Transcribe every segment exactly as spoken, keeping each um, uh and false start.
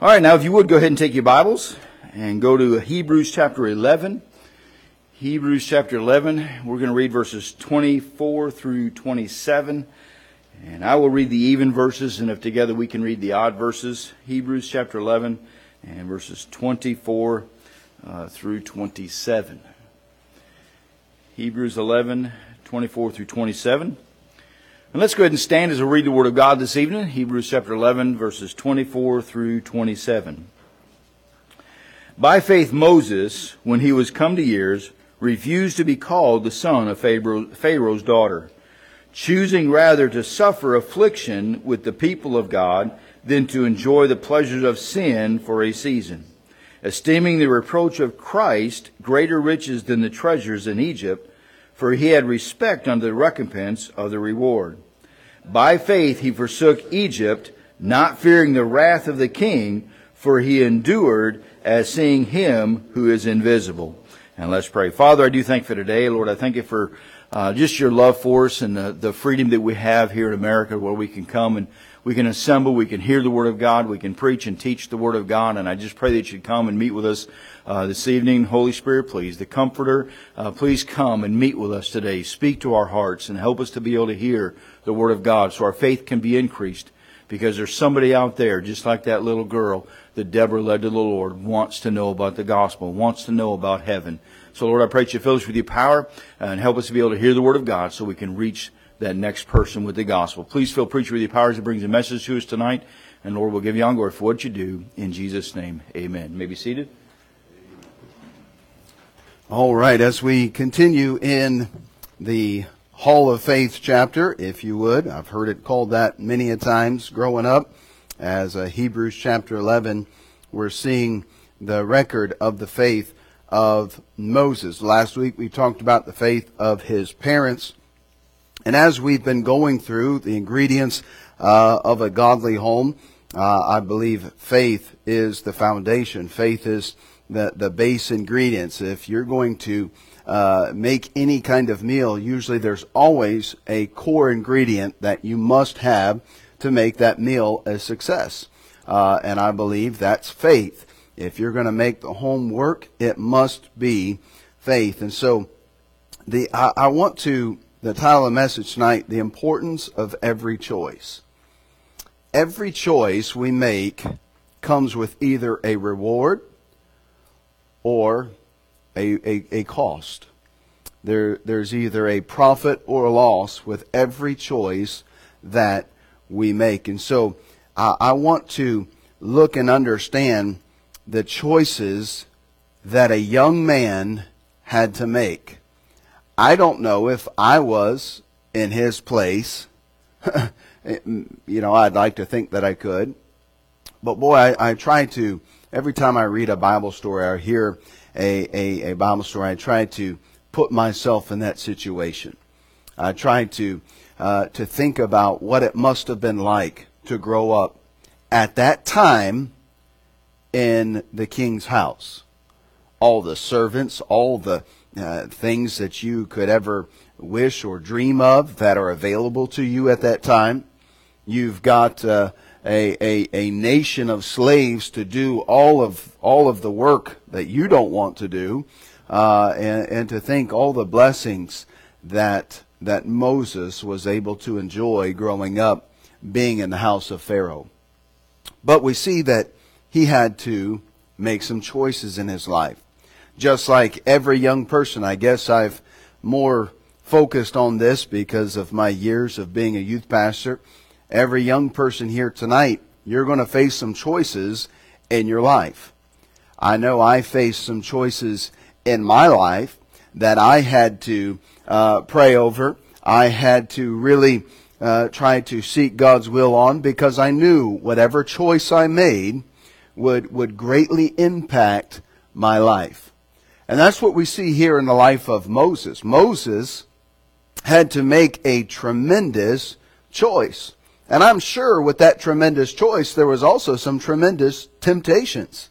All right, now if you would go ahead and take your Bibles and go to Hebrews chapter eleven. Hebrews chapter eleven, we're going to read verses twenty-four through twenty-seven. And I will read the even verses, and if together we can read the odd verses. Hebrews chapter eleven and verses twenty-four uh, through twenty-seven. Hebrews eleven, twenty-four through twenty-seven. And let's go ahead and stand as we read the Word of God this evening. Hebrews chapter eleven, verses twenty-four through twenty-seven. By faith Moses, when he was come to years, refused to be called the son of Pharaoh's daughter, choosing rather to suffer affliction with the people of God than to enjoy the pleasures of sin for a season, esteeming the reproach of Christ greater riches than the treasures in Egypt, for he had respect unto the recompense of the reward. By faith he forsook Egypt, not fearing the wrath of the king, for he endured as seeing him who is invisible. And let's pray. Father, I do thank you for today. Lord, I thank you for uh, just your love for us and the, the freedom that we have here in America, where we can come and we can assemble, we can hear the Word of God, we can preach and teach the Word of God. And I just pray that you'd come and meet with us uh, this evening. Holy Spirit, please, the Comforter, uh, please come and meet with us today. Speak to our hearts and help us to be able to hear the Word of God so our faith can be increased. Because there's somebody out there, just like that little girl that Deborah led to the Lord, wants to know about the gospel, wants to know about heaven. So, Lord, I pray that you fill us with your power and help us to be able to hear the Word of God so we can reach that next person with the gospel. Please fill preacher with your power as he brings a message to us tonight. And, Lord, we'll give you honor and glory for what you do. In Jesus' name, amen. You may be seated. All right, as we continue in the Hall of Faith chapter, if you would. I've heard it called that many a times growing up. As uh, Hebrews chapter eleven, we're seeing the record of the faith of Moses. Last week we talked about the faith of his parents. And as we've been going through the ingredients uh, of a godly home, uh, I believe faith is the foundation. Faith is the, the base ingredients. If you're going to uh, make any kind of meal, usually there's always a core ingredient that you must have to make that meal a success. Uh, and I believe that's faith. If you're going to make the home work, it must be faith. And so the I, I want to, the title of the message tonight, the importance of every choice. Every choice we make comes with either a reward or a, a, a cost. There, there's either a profit or a loss with every choice that we make. And so uh, I want to look and understand the choices that a young man had to make. I don't know if I was in his place. You know, I'd like to think that I could. But boy, I, I try to, every time I read a Bible story or hear a, a, a Bible story, I try to put myself in that situation. I try to uh, to think about what it must have been like to grow up at that time in the king's house. All the servants, all the uh, things that you could ever wish or dream of that are available to you at that time. You've got uh, a, a a nation of slaves to do all of all of the work that you don't want to do, uh, and, and to think all the blessings that that Moses was able to enjoy growing up, being in the house of Pharaoh. But we see that he had to make some choices in his life. Just like every young person, I guess I've more focused on this because of my years of being a youth pastor. Every young person here tonight, you're going to face some choices in your life. I know I faced some choices in my life that I had to uh, pray over. I had to really uh, try to seek God's will on, because I knew whatever choice I made would would greatly impact my life. And that's what we see here in the life of Moses. Moses had to make a tremendous choice. And I'm sure with that tremendous choice, there was also some tremendous temptations.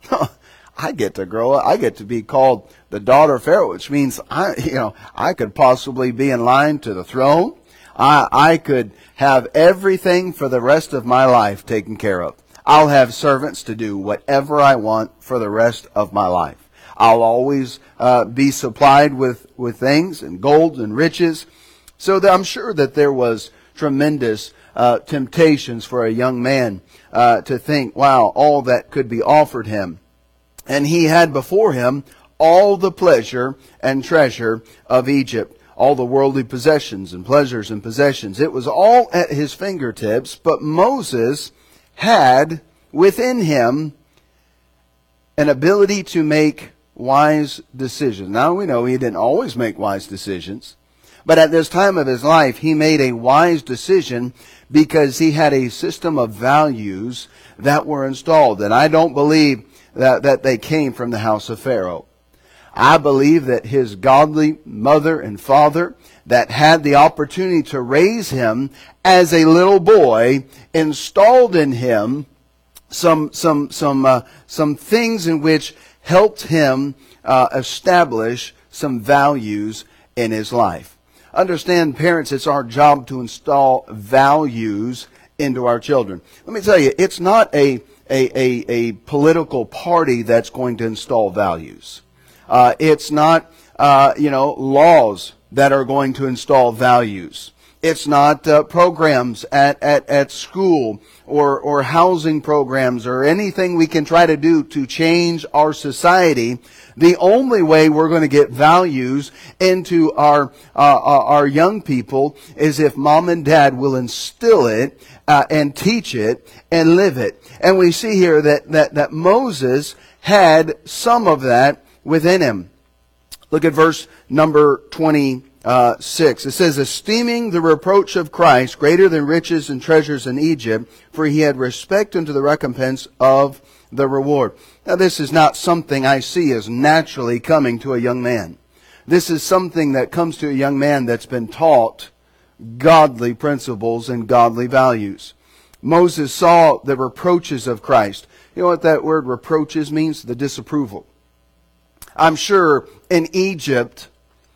I get to grow up. I get to be called the daughter of Pharaoh, which means I, you know, I could possibly be in line to the throne. I, I could have everything for the rest of my life taken care of. I'll have servants to do whatever I want for the rest of my life. I'll always uh, be supplied with, with things and gold and riches. So that I'm sure that there was tremendous uh, temptations for a young man uh, to think, wow, all that could be offered him. And he had before him all the pleasure and treasure of Egypt, all the worldly possessions and pleasures and possessions. It was all at his fingertips, but Moses had within him an ability to make wise decisions. Now we know he didn't always make wise decisions, but at this time of his life, he made a wise decision because he had a system of values that were installed. And I don't believe that, that they came from the house of Pharaoh. I believe that his godly mother and father that had the opportunity to raise him as a little boy installed in him some some some uh, some things in which helped him uh, establish some values in his life. Understand, parents, it's our job to install values into our children. Let me tell you, it's not a a a, a political party that's going to install values. Uh, it's not, uh, you know, laws that are going to install values. It's not uh, programs at, at, at school or, or housing programs or anything we can try to do to change our society. The only way we're going to get values into our, uh, our young people is if mom and dad will instill it uh, and teach it and live it. And we see here that, that, that Moses had some of that within him. Look at verse number twenty-six. It says, esteeming the reproach of Christ greater than riches and treasures in Egypt, for he had respect unto the recompense of the reward. Now this is not something I see as naturally coming to a young man. This is something that comes to a young man that's been taught godly principles and godly values. Moses saw the reproaches of Christ. You know what that word reproaches means? The disapproval. I'm sure in Egypt,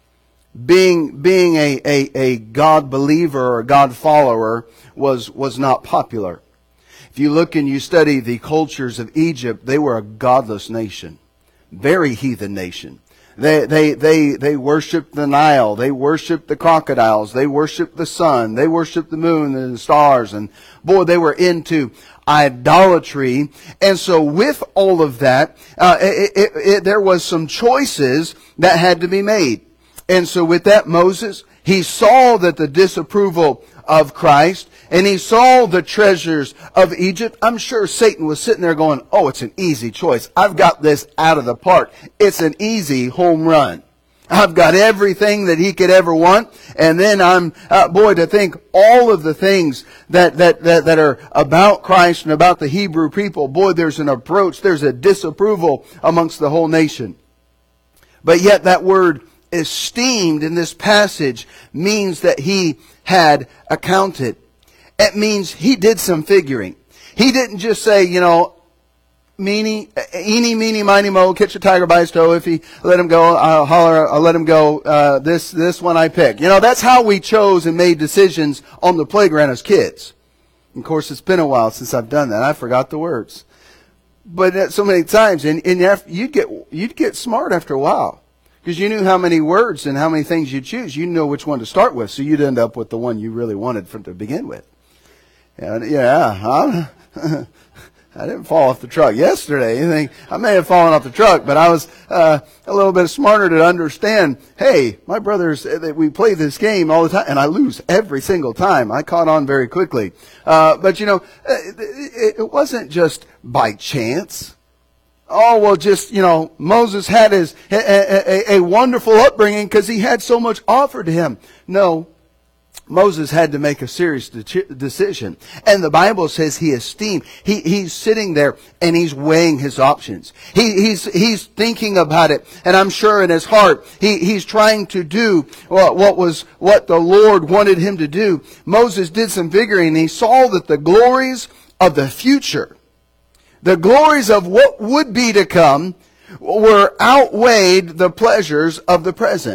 being being a, a, a God believer or a God follower was, was not popular. If you look and you study the cultures of Egypt, they were a godless nation. Very heathen nation. They, they, they, they worshiped the Nile. They worshiped the crocodiles. They worshiped the sun. They worshiped the moon and the stars. And boy, they were into idolatry. And so with all of that, uh, it, it, it, there was some choices that had to be made. And so with that, Moses, he saw that the disapproval of Christ, and he saw the treasures of Egypt. I'm sure Satan was sitting there going, oh, it's an easy choice. I've got this out of the park. It's an easy home run. I've got everything that he could ever want. And then I'm, uh, boy, to think all of the things that, that, that, that are about Christ and about the Hebrew people, boy, there's an approach, there's a disapproval amongst the whole nation. But yet that word esteemed in this passage means that he had accounted. It means he did some figuring. He didn't just say, you know, meeny, eeny, meeny, miny, mo, catch a tiger by his toe. If he let him go, I'll holler, I'll let him go. Uh, this, this one I pick. You know, that's how we chose and made decisions on the playground as kids. Of course, it's been a while since I've done that. I forgot the words. But so many times, and, and you'd get, you'd get smart after a while. Because you knew how many words and how many things you'd choose. You know which one to start with, so you'd end up with the one you really wanted from to begin with. And yeah, huh? I didn't fall off the truck yesterday. You think I may have fallen off the truck, but I was uh, a little bit smarter to understand. Hey, my brothers, we play this game all the time, and I lose every single time. I caught on very quickly. Uh, but you know, it, it wasn't just by chance. Oh, well, just, you know, Moses had his a, a, a wonderful upbringing because he had so much offered to him. No, Moses had to make a serious de- decision. And the Bible says he esteemed. He, he's sitting there and he's weighing his options. He, he's, he's thinking about it. And I'm sure in his heart, he, he's trying to do what, what was, what the Lord wanted him to do. Moses did some figuring and he saw that the glories of the future, the glories of what would be to come, were outweighed the pleasures of the present.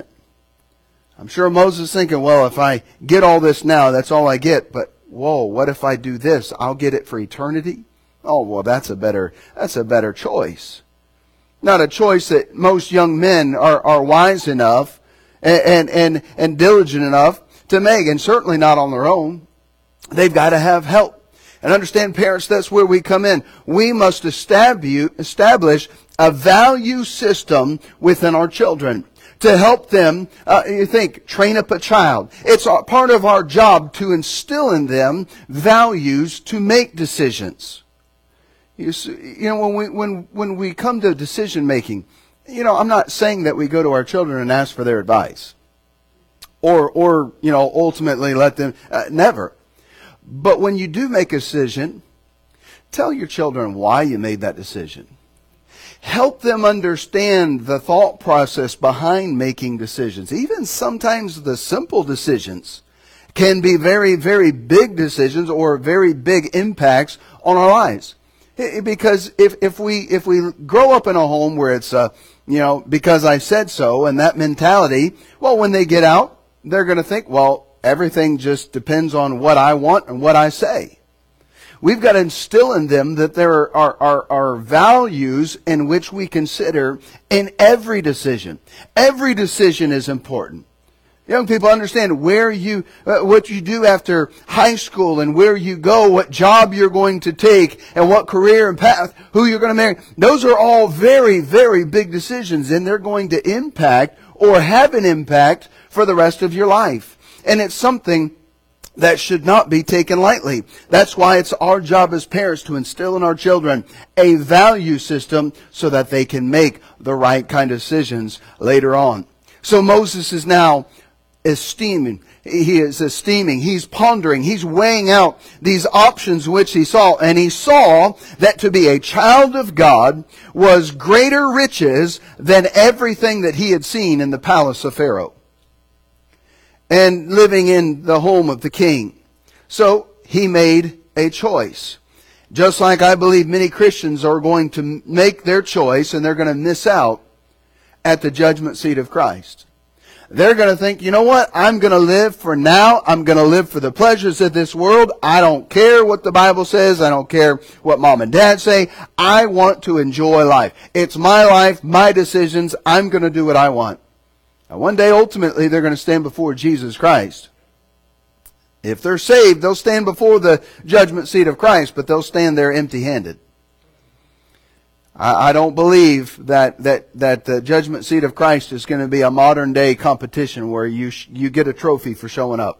I'm sure Moses is thinking, well, if I get all this now, that's all I get. But, whoa, what if I do this? I'll get it for eternity. Oh, well, that's a better, that's a better choice. Not a choice that most young men are, are wise enough and, and, and, and diligent enough to make, and certainly not on their own. They've got to have help. And understand, parents, that's where we come in. We must establish a value system within our children to help them, uh, you think, train up a child. It's part of our job to instill in them values to make decisions. You, see, you know, when we, when, when we come to decision making, you know, I'm not saying that we go to our children and ask for their advice. Or, or, you know, ultimately let them, uh, never. But when you do make a decision, tell your children why you made that decision. Help them understand the thought process behind making decisions. Even sometimes the simple decisions can be very, very big decisions or very big impacts on our lives. Because if, if we, if we grow up in a home where it's, uh, you know, because I said so, and that mentality, well, when they get out, they're going to think, well, everything just depends on what I want and what I say. We've got to instill in them that there are, are, are values in which we consider in every decision. Every decision is important. Young people understand where you, uh, what you do after high school and where you go, what job you're going to take and what career and path, who you're going to marry. Those are all very, very big decisions, and they're going to impact or have an impact for the rest of your life. And it's something that should not be taken lightly. That's why it's our job as parents to instill in our children a value system so that they can make the right kind of decisions later on. So Moses is now esteeming. He is esteeming. He's pondering. He's weighing out these options which he saw. And he saw that to be a child of God was greater riches than everything that he had seen in the palace of Pharaoh and living in the home of the king. So he made a choice. Just like I believe many Christians are going to make their choice and they're going to miss out at the judgment seat of Christ. They're going to think, you know what? I'm going to live for now. I'm going to live for the pleasures of this world. I don't care what the Bible says. I don't care what mom and dad say. I want to enjoy life. It's my life, my decisions. I'm going to do what I want. Now, one day, ultimately, they're going to stand before Jesus Christ. If they're saved, they'll stand before the judgment seat of Christ, but they'll stand there empty-handed. I, I don't believe that that that the judgment seat of Christ is going to be a modern-day competition where you sh- you get a trophy for showing up.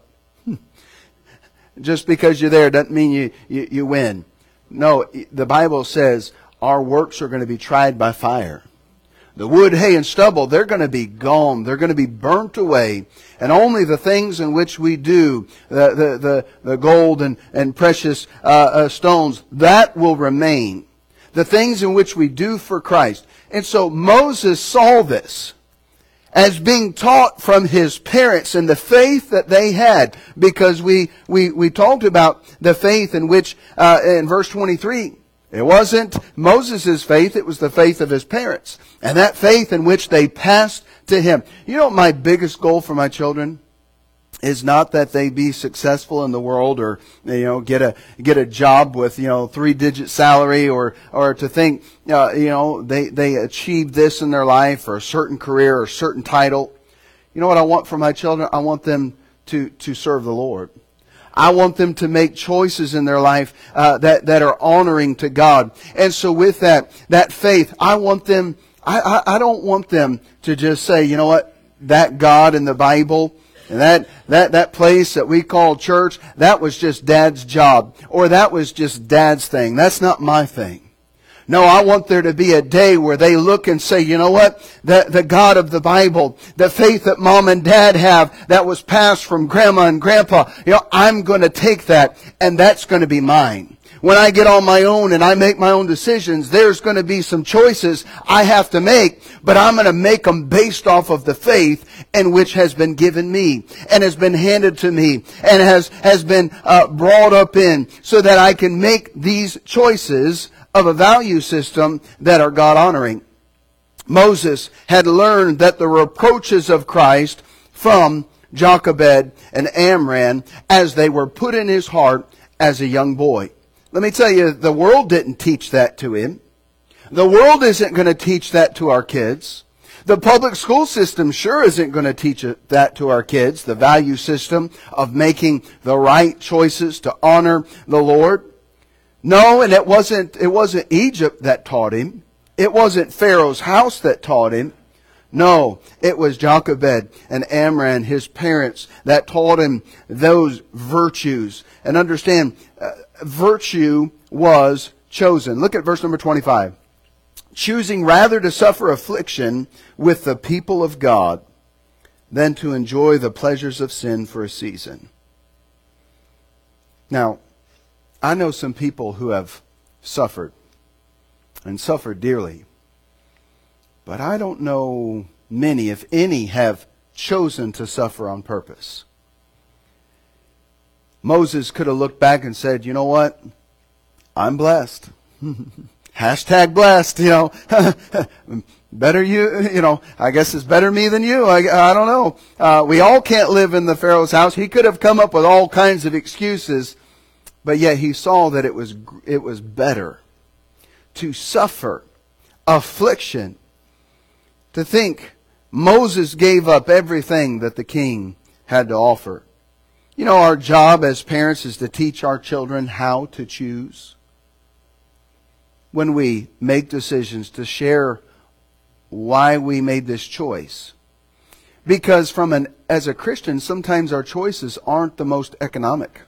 Just because you're there doesn't mean you, you, you win. No, the Bible says our works are going to be tried by fire. The wood, hay, and stubble, they're going to be gone. They're going to be burnt away. And only the things in which we do, the, the, the, the gold and, and precious uh, uh, stones, that will remain. The things in which we do for Christ. And so Moses saw this as being taught from his parents and the faith that they had. Because we, we, we talked about the faith in which, uh, in verse twenty-three, it wasn't Moses' faith, it was the faith of his parents. And that faith in which they passed to him. You know what my biggest goal for my children is? Not that they be successful in the world or, you know, get a get a job with, you know, three-digit salary or or to think, uh, you know, they, they achieved this in their life or a certain career or a certain title. You know what I want for my children? I want them to, to serve the Lord. I want them to make choices in their life uh, that, that are honoring to God. And so with that, that faith, I want them, I, I, I don't want them to just say, you know what, that God in the Bible, and that, that, that place that we call church, that was just Dad's job. Or that was just Dad's thing. That's not my thing. No, I want there to be a day where they look and say, you know what? The, the God of the Bible, the faith that Mom and Dad have that was passed from Grandma and Grandpa, you know, I'm going to take that and that's going to be mine. When I get on my own and I make my own decisions, there's going to be some choices I have to make, but I'm going to make them based off of the faith in which has been given me and has been handed to me and has, has been uh, brought up in so that I can make these choices of a value system that are God-honoring. Moses had learned that the reproaches of Christ from Jochebed and Amram as they were put in his heart as a young boy. Let me tell you, the world didn't teach that to him. The world isn't going to teach that to our kids. The public school system sure isn't going to teach that to our kids, the value system of making the right choices to honor the Lord. No, and it wasn't, it wasn't Egypt that taught him. It wasn't Pharaoh's house that taught him. No, it was Jochebed and Amram, his parents, that taught him those virtues. And understand, uh, virtue was chosen. Look at verse number twenty-five. Choosing rather to suffer affliction with the people of God than to enjoy the pleasures of sin for a season. Now, I know some people who have suffered and suffered dearly. But I don't know many, if any, have chosen to suffer on purpose. Moses could have looked back and said, you know what? I'm blessed. Hashtag blessed, you know. Better you, you know, I guess it's better me than you. I, I don't know. Uh, we all can't live in the Pharaoh's house. He could have come up with all kinds of excuses, but yet he saw that it was, it was better to suffer affliction. To think Moses gave up everything that the king had to offer. You know, our job as parents is to teach our children how to choose. When we make decisions, to share why we made this choice. Because from an as a Christian, sometimes our choices aren't the most economic.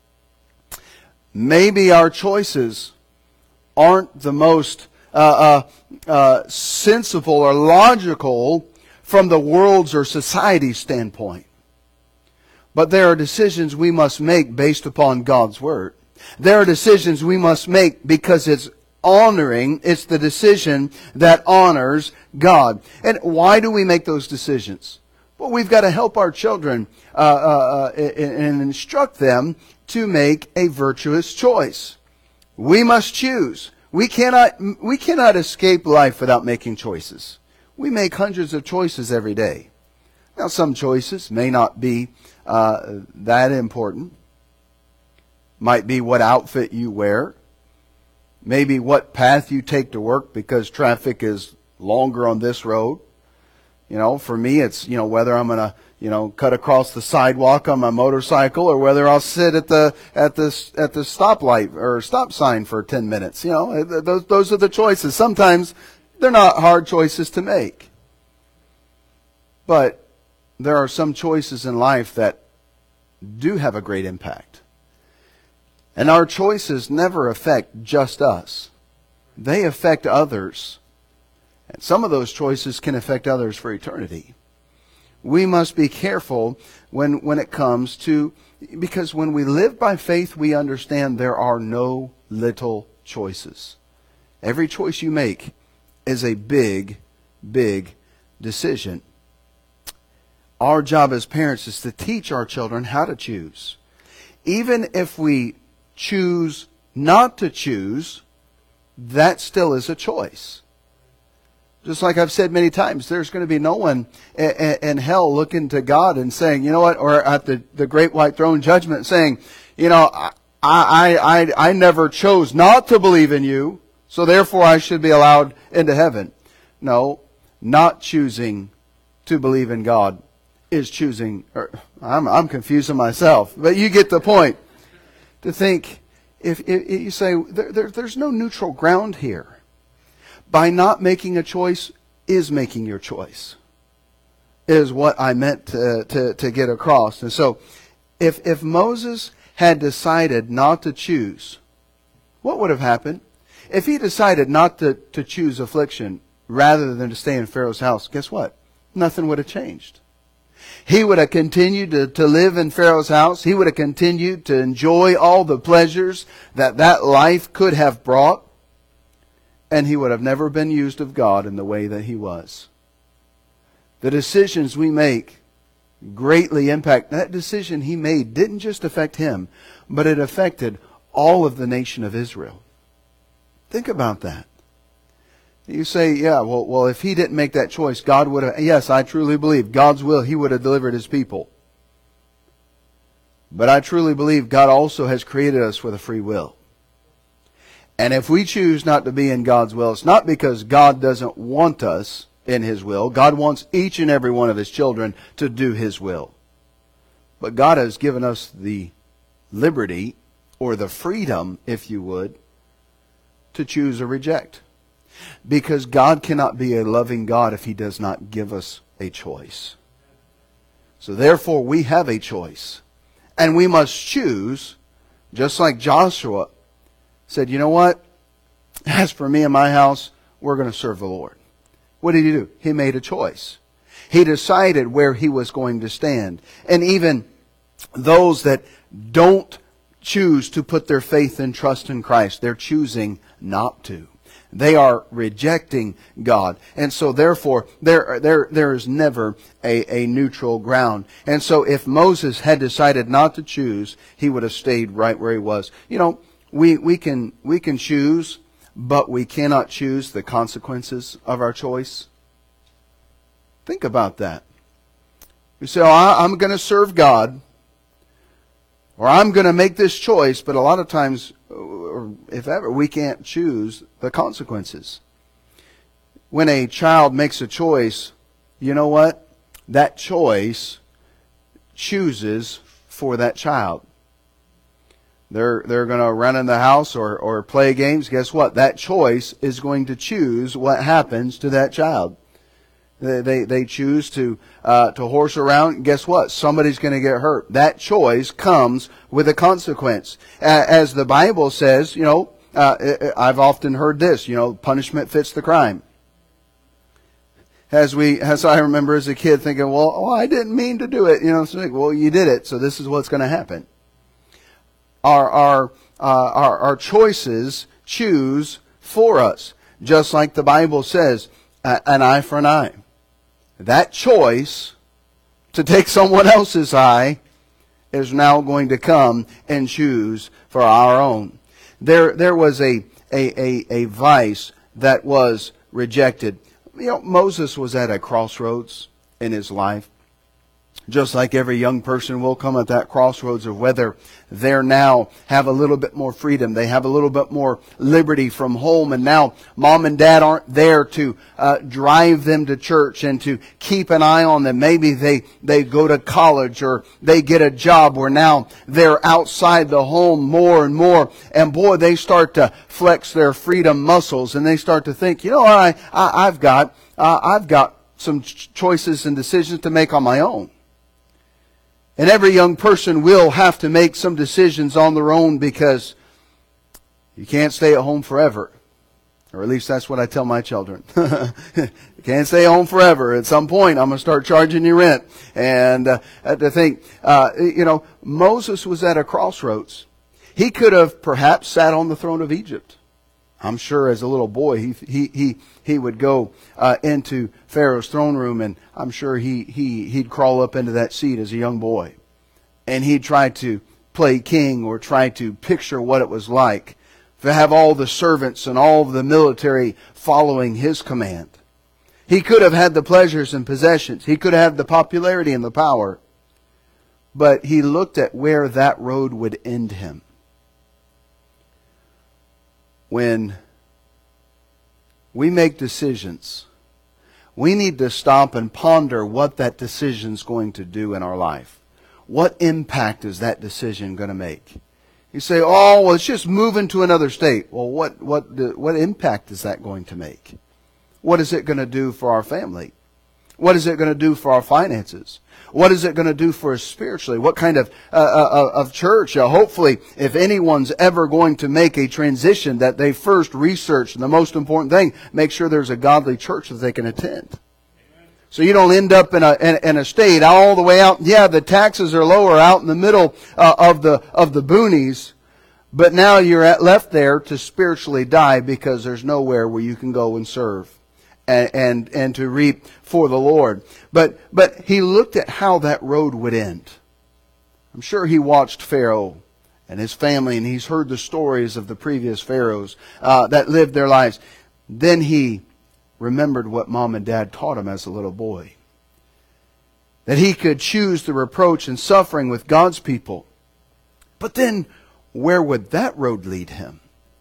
Maybe our choices aren't the most Uh, uh, uh, sensible or logical from the world's or society's standpoint. But there are decisions we must make based upon God's Word. There are decisions we must make because it's honoring, it's the decision that honors God. And why do we make those decisions? Well, we've got to help our children uh, uh, uh, and instruct them to make a virtuous choice. We must choose. We cannot, we cannot escape life without making choices. We make hundreds of choices every day. Now, some choices may not be uh, that important. Might be what outfit you wear. Maybe what path you take to work because traffic is longer on this road. You know, for me, it's, you know, whether I'm going to, you know, cut across the sidewalk on my motorcycle or whether I'll sit at the at the at the stoplight or stop sign for ten minutes. You know, those those are the choices. Sometimes they're not hard choices to make. But there are some choices in life that do have a great impact. And our choices never affect just us. They affect others. And some of those choices can affect others for eternity. We must be careful when, when it comes to, because when we live by faith, we understand there are no little choices. Every choice you make is a big, big decision. Our job as parents is to teach our children how to choose. Even if we choose not to choose, that still is a choice. Just like I've said many times, there's going to be no one in hell looking to God and saying, you know what, or at the, the great white throne judgment saying, you know, I, I, I, I never chose not to believe in you, so therefore I should be allowed into heaven. No, not choosing to believe in God is choosing, or I'm, I'm confusing myself, but you get the point. To think, if, if you say, there, there, there's no neutral ground here. By not making a choice is making your choice, is what I meant to, to, to get across. And so, if, if Moses had decided not to choose, what would have happened? If he decided not to, to choose affliction rather than to stay in Pharaoh's house, guess what? Nothing would have changed. He would have continued to, to live in Pharaoh's house. He would have continued to enjoy all the pleasures that that life could have brought. And he would have never been used of God in the way that he was. The decisions we make greatly impact. That decision he made didn't just affect him, but it affected all of the nation of Israel. Think about that. You say, yeah, well, well, if he didn't make that choice, God would have, yes, I truly believe God's will, he would have delivered his people. But I truly believe God also has created us with a free will. And if we choose not to be in God's will, it's not because God doesn't want us in His will. God wants each and every one of His children to do His will. But God has given us the liberty, or the freedom, if you would, to choose or reject. Because God cannot be a loving God if He does not give us a choice. So therefore we have a choice. And we must choose, just like Joshua said, you know what? As for me and my house, we're going to serve the Lord. What did he do? He made a choice. He decided where he was going to stand. And even those that don't choose to put their faith and trust in Christ, they're choosing not to. They are rejecting God. And so therefore, there, there, there is never a, a neutral ground. And so if Moses had decided not to choose, he would have stayed right where he was. You know, we, we can, we can choose, but we cannot choose the consequences of our choice. Think about that. You say, oh, I'm going to serve God, or I'm going to make this choice, but a lot of times, or if ever, we can't choose the consequences. When a child makes a choice, you know what? That choice chooses for that child. They're, they're going to run in the house or, or play games. Guess what? That choice is going to choose what happens to that child. They, they, they choose to, uh, to horse around. Guess what? Somebody's going to get hurt. That choice comes with a consequence. As the Bible says, you know, uh, I've often heard this, you know, punishment fits the crime. As we, as I remember as a kid thinking, well, oh, I didn't mean to do it. You know, so like, well, you did it, so this is what's going to happen. Our, our, uh, our, our choices choose for us. Just like the Bible says, an eye for an eye. That choice to take someone else's eye is now going to come and choose for our own. There, there was a, a, a, a vice that was rejected. You know, Moses was at a crossroads in his life. Just like every young person will come at that crossroads of whether they're now have a little bit more freedom. They have a little bit more liberty from home. And now mom and dad aren't there to uh, drive them to church and to keep an eye on them. Maybe they, they go to college or they get a job where now they're outside the home more and more. And boy, they start to flex their freedom muscles and they start to think, you know, I, I, I've got, uh, I've got some ch- choices and decisions to make on my own. And every young person will have to make some decisions on their own because you can't stay at home forever. Or at least that's what I tell my children. You can't stay at home forever. At some point, I'm going to start charging you rent. And uh, to think, uh, you know, Moses was at a crossroads. He could have perhaps sat on the throne of Egypt. I'm sure as a little boy, he he he he would go uh, into Pharaoh's throne room, and I'm sure he he he'd crawl up into that seat as a young boy, and he'd try to play king or try to picture what it was like to have all the servants and all of the military following his command. He could have had the pleasures and possessions. He could have had the popularity and the power, but he looked at where that road would end him. When we make decisions, we need to stop and ponder what that decision is going to do in our life. What impact is that decision going to make? You say, oh, well, it's just moving to another state. Well, what, what, what impact is that going to make? What is it going to do for our family? What is it going to do for our finances? What is it going to do for us spiritually? What kind of uh, uh, of church? Uh, hopefully, if anyone's ever going to make a transition, that they first research, and the most important thing, make sure there's a godly church that they can attend. Amen. So you don't end up in a in, in a state all the way out. Yeah, the taxes are lower out in the middle uh, of the of the boonies, but now you're at, left there to spiritually die because there's nowhere where you can go and serve. And, and and to reap for the Lord. But but he looked at how that road would end. I'm sure he watched Pharaoh and his family, and he's heard the stories of the previous pharaohs uh, that lived their lives. Then he remembered what mom and dad taught him as a little boy. That he could choose the reproach and suffering with God's people. But then, where would that road lead him?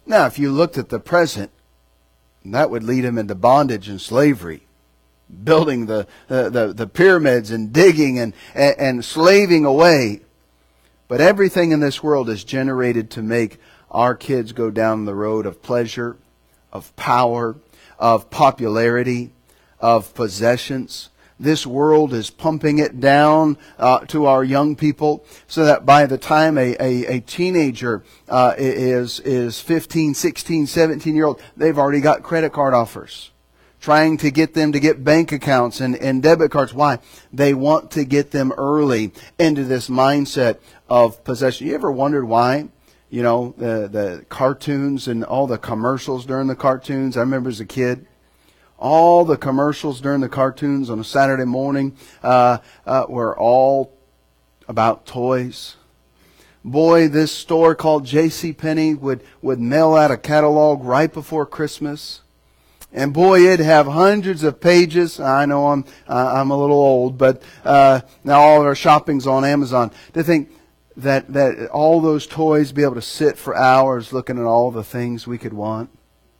Now, if you looked at the present, that would lead him into bondage and slavery, building the, the, the, the pyramids and digging and, and, and slaving away. But everything in this world is generated to make our kids go down the road of pleasure, of power, of popularity, of possessions. This world is pumping it down uh, to our young people so that by the time a, a, a teenager uh, is, is fifteen, sixteen, seventeen year old, they've already got credit card offers. Trying to get them to get bank accounts and, and debit cards. Why? They want to get them early into this mindset of possession. You ever wondered why? You know, the, the cartoons and all the commercials during the cartoons. I remember as a kid, all the commercials during the cartoons on a Saturday morning uh, uh, were all about toys. Boy, this store called J C Penney would, would mail out a catalog right before Christmas. And boy, it'd have hundreds of pages. I know I'm uh, I'm a little old, but uh, now all of our shopping's on Amazon. To think that that all those toys be able to sit for hours looking at all the things we could want.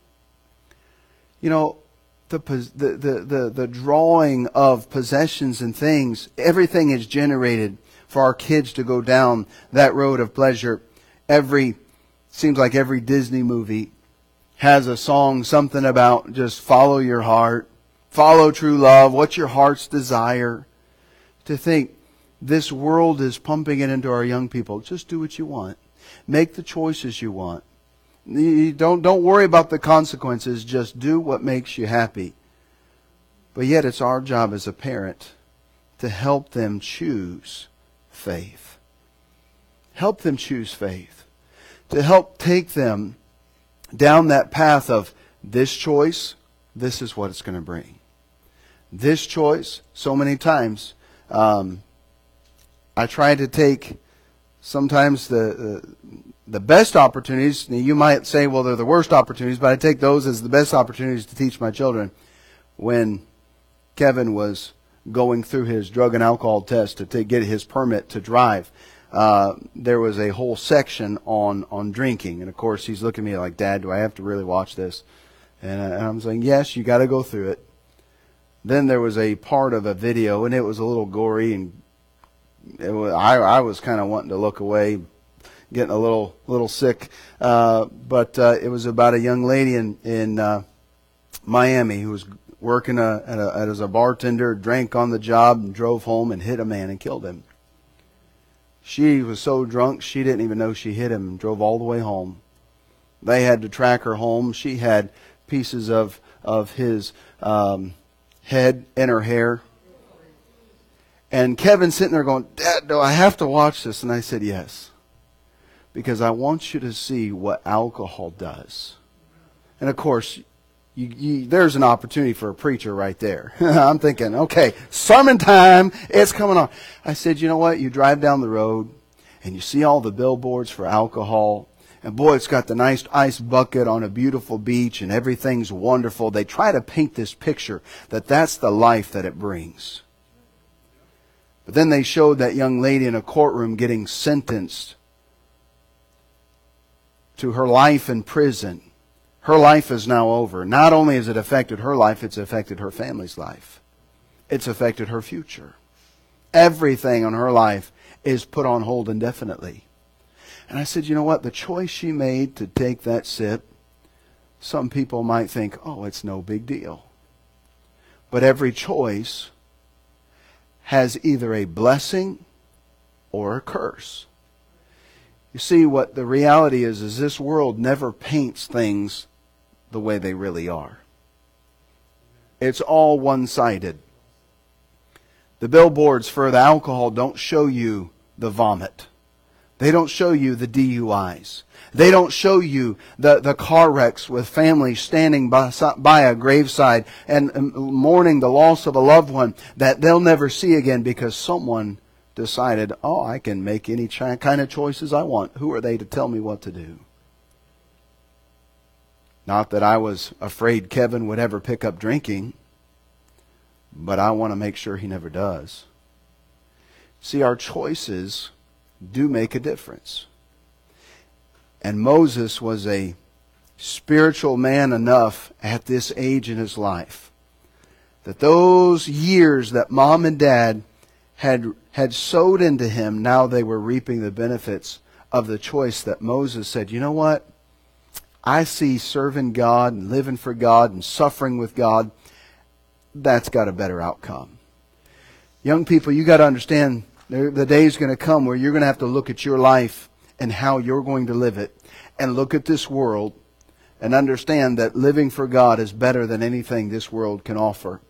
You know, the the the the, the drawing of possessions and things. Everything is generated for our kids to go down that road of pleasure. Every seems like every Disney movie has a song, something about just follow your heart, follow true love, what's your heart's desire. To think this world is pumping it into our young people. Just do what you want. Make the choices you want. You don't, don't worry about the consequences. Just do what makes you happy. But yet it's our job as a parent to help them choose faith. Help them choose faith. To help take them down that path of this choice, this is what it's going to bring. This choice, so many times, um, I try to take sometimes the, the the best opportunities. You might say, well, they're the worst opportunities, but I take those as the best opportunities to teach my children. When Kevin was going through his drug and alcohol test to take, get his permit to drive, Uh, there was a whole section on, on drinking. And of course, he's looking at me like, Dad, do I have to really watch this? And, I, and I'm saying, yes, you got to go through it. Then there was a part of a video, and it was a little gory, and it was, I, I was kind of wanting to look away, getting a little little sick. Uh, but uh, it was about a young lady in, in uh, Miami who was working a, at a, as a bartender, drank on the job, and drove home and hit a man and killed him. She was so drunk, she didn't even know she hit him and drove all the way home. They had to track her home. She had pieces of, of his um, head in her hair. And Kevin's sitting there going, Dad, do I have to watch this? And I said, yes. Because I want you to see what alcohol does. And of course, You, you, there's an opportunity for a preacher right there. I'm thinking, okay, sermon time, it's coming on. I said, you know what? You drive down the road and you see all the billboards for alcohol. And boy, it's got the nice ice bucket on a beautiful beach and everything's wonderful. They try to paint this picture that that's the life that it brings. But then they showed that young lady in a courtroom getting sentenced to her life in prison. Her life is now over. Not only has it affected her life, it's affected her family's life. It's affected her future. Everything on her life is put on hold indefinitely. And I said, you know what? The choice she made to take that sip, some people might think, oh, it's no big deal. But every choice has either a blessing or a curse. You see, what the reality is, is this world never paints things the way they really are. It's all one-sided. The billboards for the alcohol don't show you the vomit. They don't show you the D U Is. They don't show you the, the car wrecks with families standing by, by a graveside and mourning the loss of a loved one that they'll never see again because someone decided, oh, I can make any ch- kind of choices I want. Who are they to tell me what to do? Not that I was afraid Kevin would ever pick up drinking, but I want to make sure he never does. See, our choices do make a difference. And Moses was a spiritual man enough at this age in his life that those years that mom and dad had had sowed into him, now they were reaping the benefits of the choice that Moses said, you know what? I see serving God and living for God and suffering with God. That's got a better outcome. Young people, you got to understand the day is going to come where you're going to have to look at your life and how you're going to live it, and look at this world and understand that living for God is better than anything this world can offer.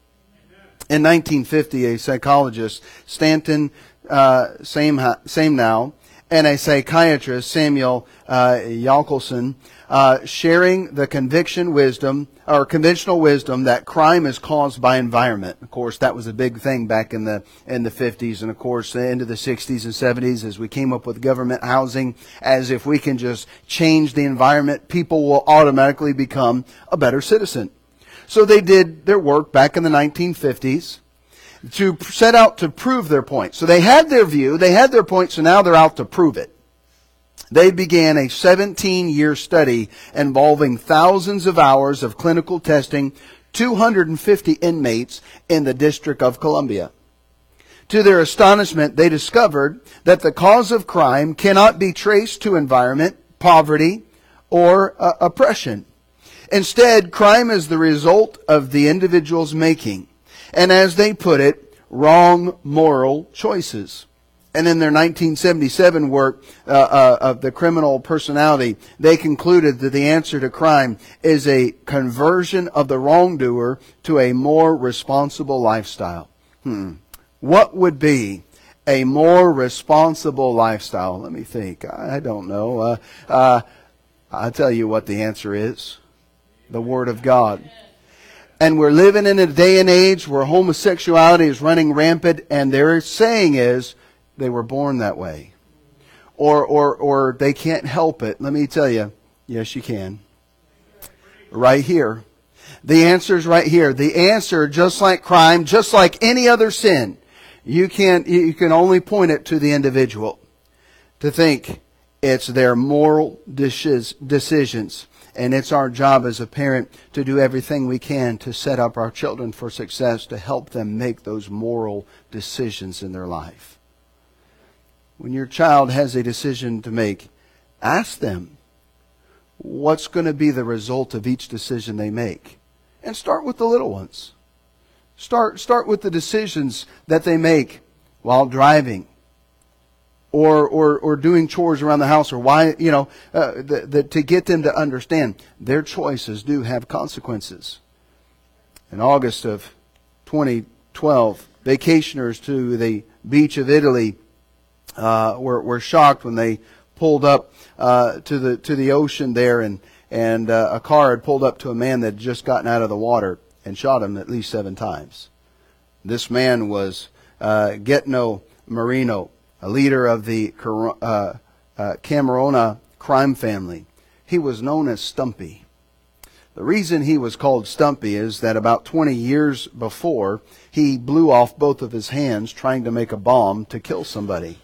In nineteen fifty, a psychologist, Stanton uh, Same, Same Now, and a psychiatrist, Samuel uh, Yackelson, uh, sharing the conviction wisdom or conventional wisdom that crime is caused by environment. Of course, that was a big thing back in the in the fifties, and of course into the sixties and seventies as we came up with government housing, as if we can just change the environment, people will automatically become a better citizen. So they did their work back in the nineteen fifties to set out to prove their point. So they had their view, they had their point, so now they're out to prove it. They began a seventeen-year study involving thousands of hours of clinical testing, two hundred fifty inmates in the District of Columbia. To their astonishment, they discovered that the cause of crime cannot be traced to environment, poverty, or uh, oppression. Instead, crime is the result of the individual's making, and as they put it, wrong moral choices. And in their nineteen seventy-seven work uh, uh, of the criminal personality, they concluded that the answer to crime is a conversion of the wrongdoer to a more responsible lifestyle. Hmm. What would be a more responsible lifestyle? Let me think. I don't know. Uh, uh, I'll tell you what the answer is. The Word of God. And we're living in a day and age where homosexuality is running rampant, and their saying is they were born that way. Or, or, or they can't help it. Let me tell you, yes you can. Right here. The answer is right here. The answer, just like crime, just like any other sin, you can't, you can only point it to the individual. To think it's their moral decisions. And it's our job as a parent to do everything we can to set up our children for success, to help them make those moral decisions in their life. When your child has a decision to make, ask them what's going to be the result of each decision they make. And start with the little ones. Start, start with the decisions that they make while driving. Or, or, or doing chores around the house, or why, you know, uh, the, the, to get them to understand their choices do have consequences. In August of twenty twelve, vacationers to the beach of Italy uh, were, were shocked when they pulled up uh, to the to the ocean there, and and uh, a car had pulled up to a man that had just gotten out of the water and shot him at least seven times. This man was uh, Getno Marino, a leader of the uh, uh, Camerona crime family. He was known as Stumpy. The reason he was called Stumpy is that about twenty years before, he blew off both of his hands trying to make a bomb to kill somebody.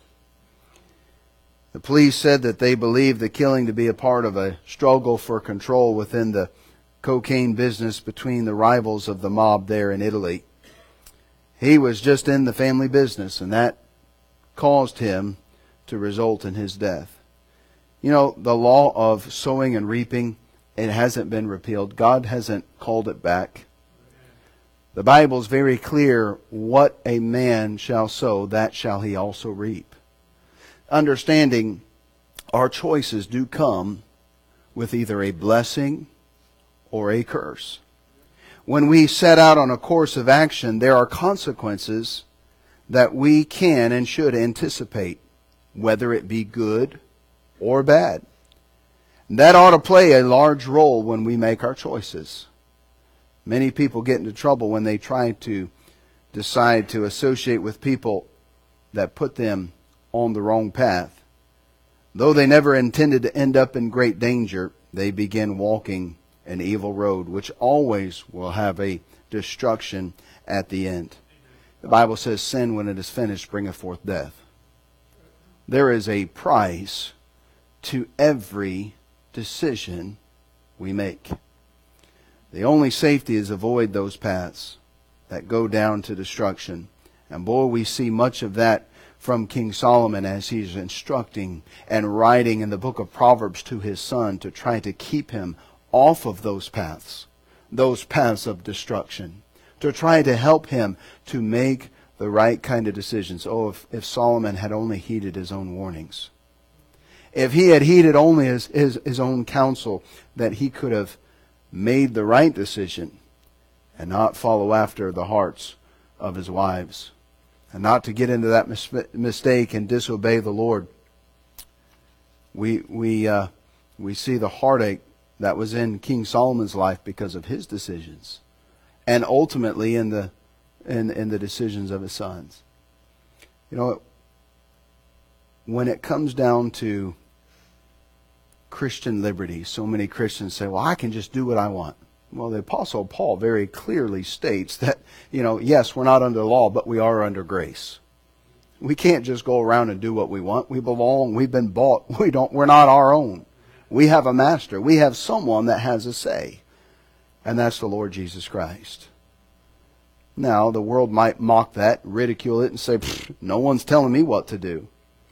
The police said that they believed the killing to be a part of a struggle for control within the cocaine business between the rivals of the mob there in Italy. He was just in the family business, and that caused him to result in his death. You know, the law of sowing and reaping, it hasn't been repealed. God hasn't called it back. The Bible is very clear, what a man shall sow, that shall he also reap. Understanding our choices do come with either a blessing or a curse. When we set out on a course of action, there are consequences that we can and should anticipate, whether it be good or bad. That ought to play a large role when we make our choices. Many people get into trouble when they try to decide to associate with people that put them on the wrong path. Though they never intended to end up in great danger, they begin walking an evil road, which always will have a destruction at the end. The Bible says, sin, when it is finished, bringeth forth death. There is a price to every decision we make. The only safety is avoid those paths that go down to destruction. And boy, we see much of that from King Solomon as he's instructing and writing in the book of Proverbs to his son to try to keep him off of those paths, those paths of destruction, to try to help him to make the right kind of decisions. Oh, if, if Solomon had only heeded his own warnings. If he had heeded only his, his, his own counsel, that he could have made the right decision and not follow after the hearts of his wives, and not to get into that mis- mistake and disobey the Lord. We we uh, we see the heartache that was in King Solomon's life because of his decisions, and ultimately in the in in the decisions of his sons. You know, when it comes down to Christian liberty, so many Christians say, "Well, I can just do what I want." Well, the Apostle Paul very clearly states that, you know, yes, we're not under the law, but we are under grace. We can't just go around and do what we want. We belong. We've been bought. We don't. We're not our own. We have a master. We have someone that has a say, and that's the Lord Jesus Christ. Now, the world might mock that, ridicule it, and say, "No one's telling me what to do."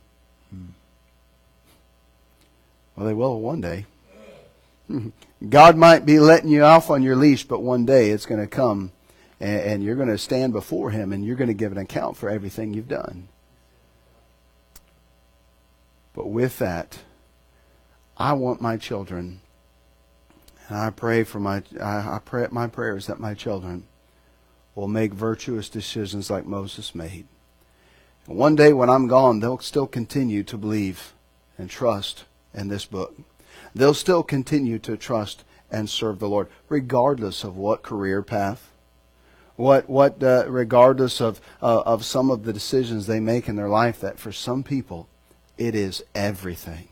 Well, they will one day. God might be letting you off on your leash, but one day it's going to come and, and you're going to stand before Him and you're going to give an account for everything you've done. But with that, I want my children, and I pray for my, I, I pray at my prayers that my children will make virtuous decisions like Moses made. And one day when I'm gone, they'll still continue to believe and trust in this book. They'll still continue to trust and serve the Lord, regardless of what career path, what what uh, regardless of uh, of some of the decisions they make in their life. That for some people, it is everything.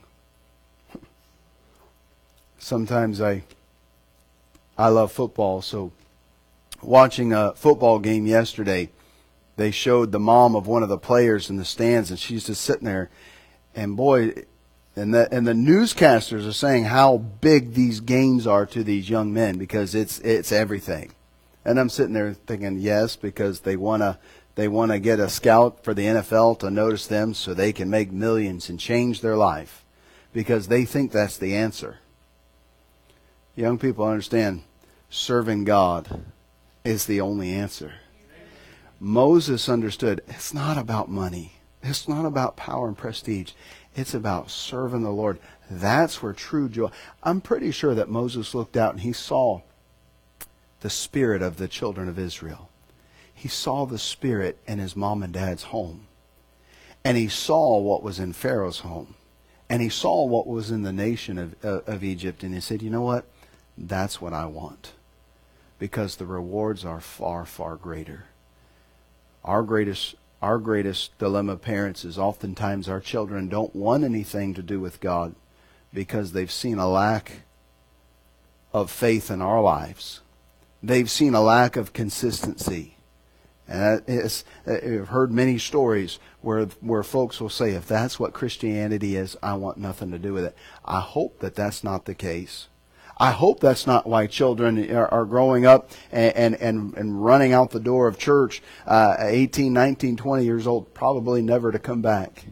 Sometimes I I love football, so watching a football game yesterday, they showed the mom of one of the players in the stands, and she's just sitting there, and boy. And the and the newscasters are saying how big these games are to these young men because it's it's everything. And I'm sitting there thinking, yes, because they wanna they wanna get a scout for the N F L to notice them so they can make millions and change their life because they think that's the answer. Young people understand serving God is the only answer. Moses understood it's not about money. It's not about power and prestige. It's about serving the Lord. That's where true joy. I'm pretty sure that Moses looked out and he saw the spirit of the children of Israel. He saw the spirit in his mom and dad's home. And he saw what was in Pharaoh's home. And he saw what was in the nation of, uh, of Egypt. And he said, you know what? That's what I want. Because the rewards are far, far greater. Our greatest Our greatest dilemma, parents, is oftentimes our children don't want anything to do with God because they've seen a lack of faith in our lives. They've seen a lack of consistency. And it's, I've heard many stories where where folks will say, if that's what Christianity is, I want nothing to do with it. I hope that that's not the case. I hope that's not why children are, are growing up and, and, and running out the door of church, uh, eighteen, nineteen, twenty years old, probably never to come back.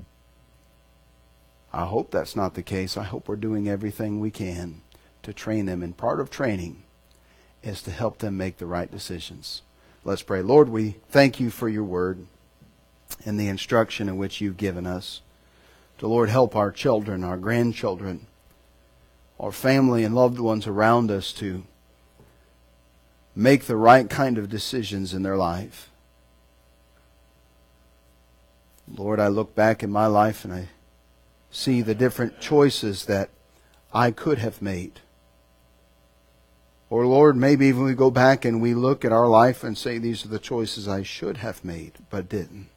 I hope that's not the case. I hope we're doing everything we can to train them. And part of training is to help them make the right decisions. Let's pray. Lord, we thank you for your word and the instruction in which you've given us. To, Lord, help our children, our grandchildren, our family and loved ones around us to make the right kind of decisions in their life. Lord, I look back in my life and I see the different choices that I could have made. Or Lord, maybe even we go back and we look at our life and say these are the choices I should have made but didn't.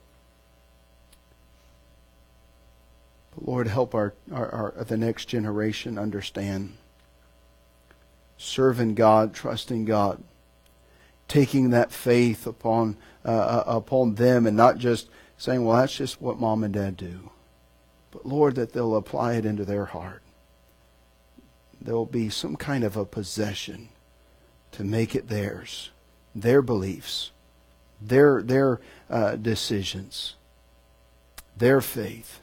Lord, help our, our, our the next generation understand serving God, trusting God, taking that faith upon uh, upon them, and not just saying, "Well, that's just what mom and dad do," but Lord, that they'll apply it into their heart. there will be some kind of a possession to make it theirs, their beliefs, their their uh, decisions, their faith,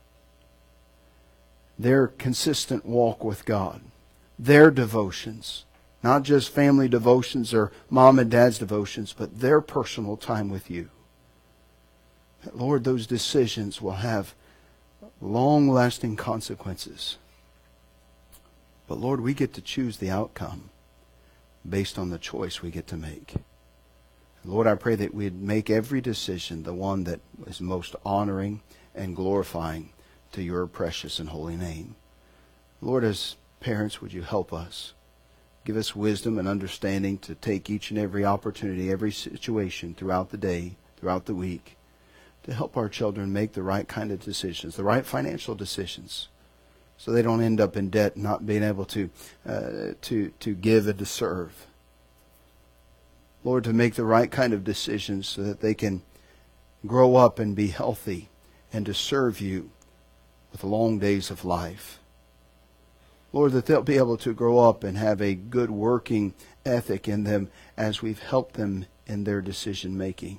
their consistent walk with God, their devotions, not just family devotions or mom and dad's devotions, but their personal time with you. Lord, those decisions will have long-lasting consequences. But Lord, we get to choose the outcome based on the choice we get to make. Lord, I pray that we'd make every decision the one that is most honoring and glorifying to your precious and holy name. Lord, as parents, would you help us? Give us wisdom and understanding to take each and every opportunity, every situation throughout the day, throughout the week, to help our children make the right kind of decisions, the right financial decisions, so they don't end up in debt, not being able to uh, to to give and to serve. Lord, to make the right kind of decisions so that they can grow up and be healthy and to serve you with long days of life. Lord, that they'll be able to grow up and have a good working ethic in them as we've helped them in their decision making.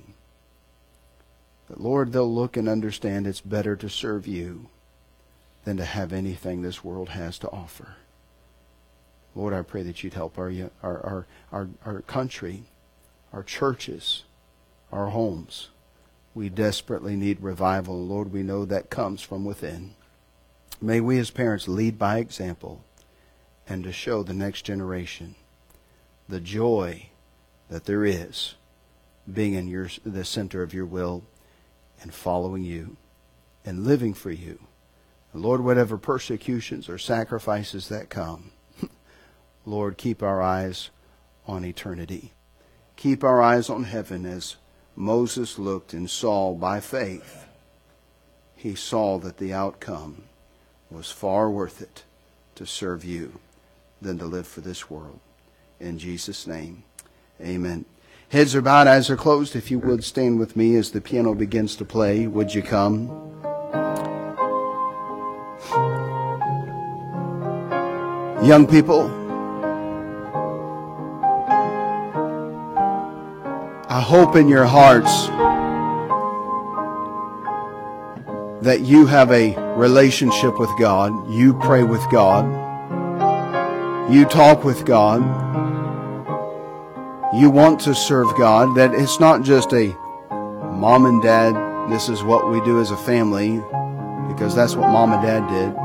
But Lord, they'll look and understand it's better to serve you than to have anything this world has to offer. Lord, I pray that you'd help our our our our, our country, our churches, our homes. We desperately need revival. Lord, we know that comes from within. May we as parents lead by example and to show the next generation the joy that there is being in your the center of your will and following you and living for you. And Lord, whatever persecutions or sacrifices that come, Lord, keep our eyes on eternity. Keep our eyes on heaven as Moses looked and saw by faith. He saw that the outcome was far worth it to serve you than to live for this world. In Jesus' name, amen. Heads are bowed, eyes are closed. If you would stand with me as the piano begins to play, would you come? Young people, I hope in your hearts that you have a relationship with God. You pray with God. You talk with God. You want to serve God. That it's not just a mom and dad, this is what we do as a family, because that's what mom and dad did.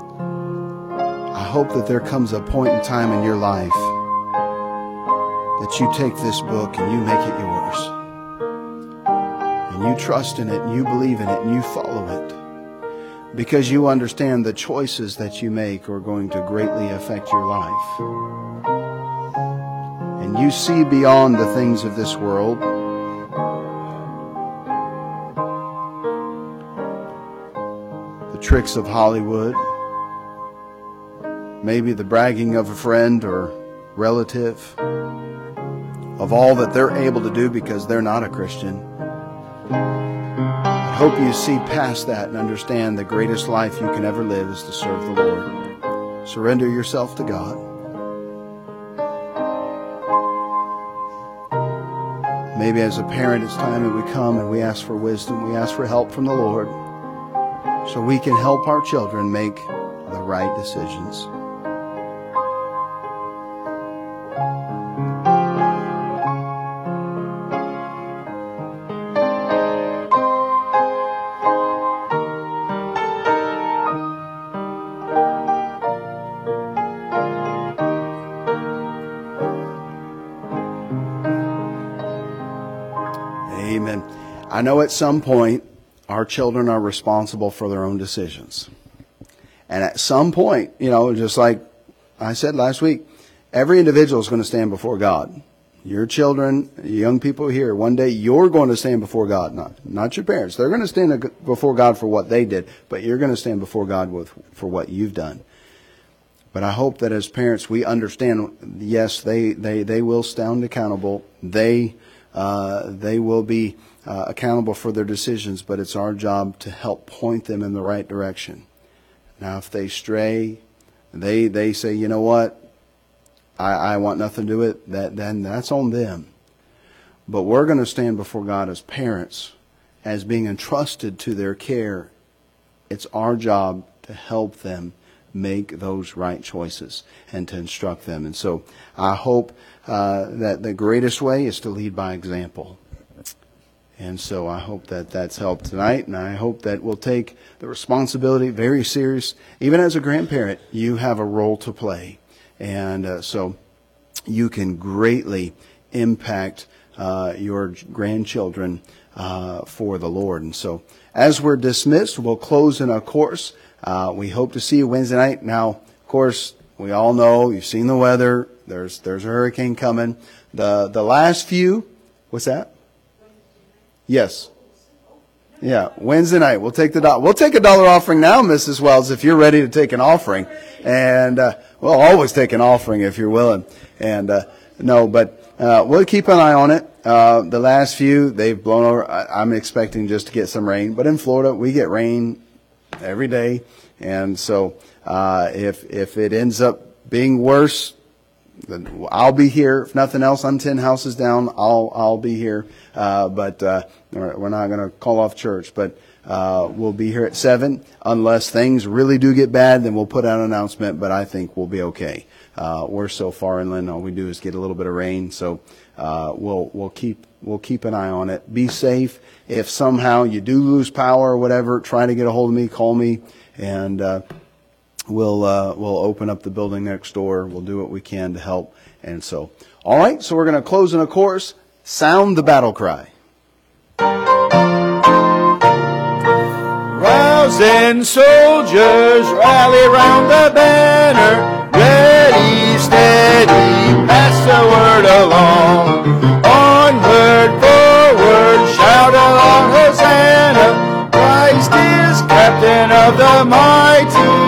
I hope that there comes a point in time in your life that you take this book and you make it yours. And you trust in it and you believe in it and you follow it. Because you understand the choices that you make are going to greatly affect your life. And you see beyond the things of this world. The tricks of Hollywood. Maybe the bragging of a friend or relative. Of all that they're able to do because they're not a Christian. I hope you see past that and understand the greatest life you can ever live is to serve the Lord. Surrender yourself to God. Maybe as a parent it's time that we come and we ask for wisdom, we ask for help from the Lord so we can help our children make the right decisions. Amen. I know at some point our children are responsible for their own decisions. And at some point, you know, just like I said last week, every individual is going to stand before God. Your children, young people here, one day you're going to stand before God, not, not your parents. They're going to stand before God for what they did, but you're going to stand before God with, for what you've done. But I hope that as parents we understand, yes, they, they, they will stand accountable. They Uh, they will be uh, accountable for their decisions, but it's our job to help point them in the right direction. Now, if they stray, they they say, you know what, I, I want nothing to do with it, that, then that's on them. But we're going to stand before God as parents, as being entrusted to their care. It's our job to help them make those right choices and to instruct them. And so I hope uh, that the greatest way is to lead by example. And so I hope that that's helped tonight, and I hope that we'll take the responsibility very serious. Even as a grandparent, you have a role to play. And uh, so you can greatly impact uh, your grandchildren uh, for the Lord. And so as we're dismissed, we'll close in a chorus. Uh, we hope to see you Wednesday night. Now, of course, we all know, you've seen the weather. There's there's a hurricane coming. The the last few, what's that? Yes. Yeah, Wednesday night. We'll take the do- we'll take a dollar offering now, Missus Wells, if you're ready to take an offering. And uh, we'll always take an offering if you're willing. And uh, no, but uh, we'll keep an eye on it. Uh, the last few, they've blown over. I, I'm expecting just to get some rain. But in Florida, we get rain every day. And so uh, if if it ends up being worse, then I'll be here. If nothing else, I'm ten houses down. I'll I'll be here. Uh, but uh, we're not going to call off church. But uh, we'll be here at seven. Unless things really do get bad, then we'll put out an announcement. But I think we'll be okay. Uh, we're so far inland. All we do is get a little bit of rain. So uh, we'll we'll keep we'll keep an eye on it. Be safe. If somehow you do lose power or whatever, try to get a hold of me. Call me, and uh, we'll uh, we'll open up the building next door. We'll do what we can to help. And so, all right. So we're going to close in a chorus. Sound the battle cry. Rousing soldiers, rally round the banner. Ready, steady, pass the word along. Onward, forward, shout along Hosanna. Christ is captain of the mighty